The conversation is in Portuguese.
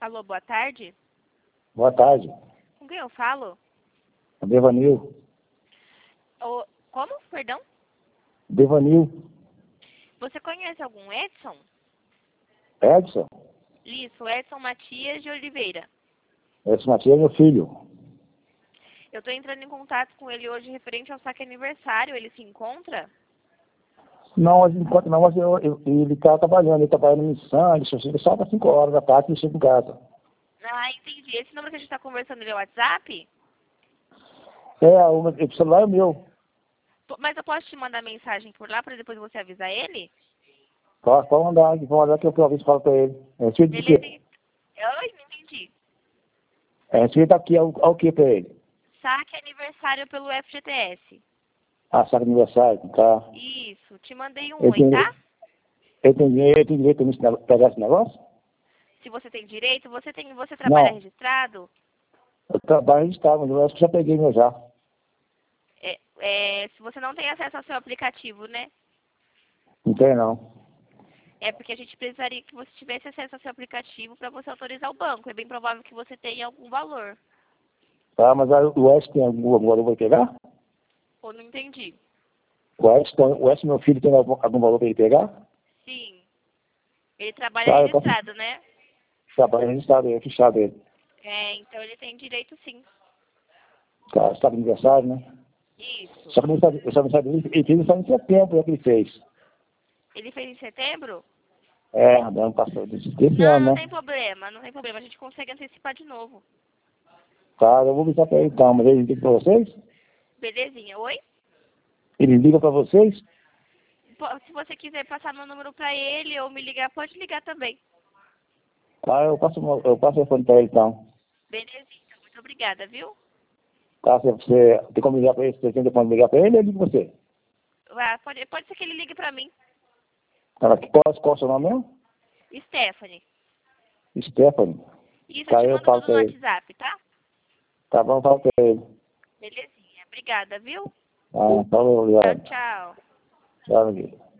Alô, boa tarde. Boa tarde. Com quem eu falo? Devanil. Como? Perdão? Devanil. Você conhece algum Edson? Edson? Isso, Edson Matias de Oliveira. Edson Matias é meu filho. Eu estou entrando em contato com ele hoje referente ao saque aniversário. Ele se encontra? Não, enquanto não, mas ele está trabalhando. Ele trabalha no Nissan, ele só chega só para 5 horas da tarde e chega em casa. Ah, entendi. Esse número que a gente está conversando, ele é o WhatsApp? O celular é meu. Mas eu posso te mandar mensagem por lá para depois você avisar ele? Pode mandar que eu aproveito e falo para ele. Beleza. Oi, não entendi. Você tá aqui ao que para ele? Saque aniversário pelo FGTS. Ah, sabe aniversário, tá. Isso, te mandei um oi, tá? Eu tenho direito a pegar esse negócio? Se você tem direito, você trabalha Não, registrado? eu trabalho registrado, mas eu acho que já peguei meu já. Se você não tem acesso ao seu aplicativo, né? Não tem não. É porque a gente precisaria que você tivesse acesso ao seu aplicativo para você autorizar o banco. É bem provável que você tenha algum valor. Tá, mas aí o Edson tem algum valor para pegar? Ou não entendi? O Edson, meu filho, tem algum valor para ele pegar? Sim. Ele trabalha Tá, eu posso registrado, né? trabalhar registrado aí, fechado ele. Então ele tem direito sim. Tá, está de aniversário, né? Isso. Só que eu só não sabia, ele fez só em setembro, é que ele fez. Ele fez em setembro? Do ano passado, desse Não, ano, não né? tem problema, não tem problema. A gente consegue antecipar de novo. Tá, eu vou avisar para ele então, mas ele liga para vocês? Belezinha. Oi? Ele liga para vocês? Se você quiser passar meu número para ele ou me ligar, pode ligar também. Tá, eu passo o telefone para ele então. Belezinha. Muito obrigada, viu? Tá, se você tem como ligar para ele, você tem como ligar para ele, eu ligo para você. Pode ser que ele ligue para mim. Tá, qual é o seu nome mesmo? Stephanie. Stephanie. Isso, eu Tá, te eu mando falo tudo no para ele. WhatsApp, tá? Tá bom, eu falo para ele. Belezinha. Obrigada, viu? Ah, falou, Tchau, obrigado. tchau. Tchau, amigo.